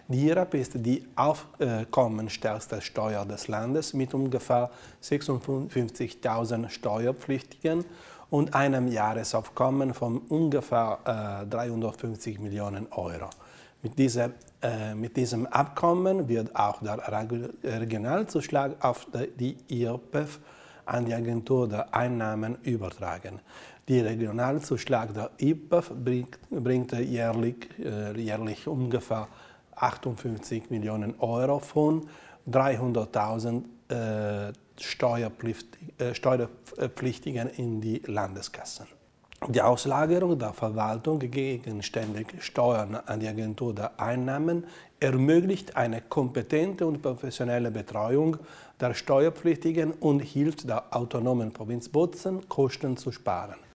Die IRAP ist die aufkommenstärkste Steuer des Landes mit ungefähr 56.000 Steuerpflichtigen und einem Jahresaufkommen von ungefähr 350 Millionen Euro. Mit diesem Abkommen wird auch der Regionalzuschlag auf die IRPEF an die Agentur der Einnahmen übertragen. Der Regionalzuschlag der IRPEF bringt jährlich ungefähr 58 Millionen Euro von 300.000 Steuerpflichtigen in die Landeskassen. Die Auslagerung der Verwaltung gegenständig Steuern an die Agentur der Einnahmen ermöglicht eine kompetente und professionelle Betreuung der Steuerpflichtigen und hilft der autonomen Provinz Bozen, Kosten zu sparen.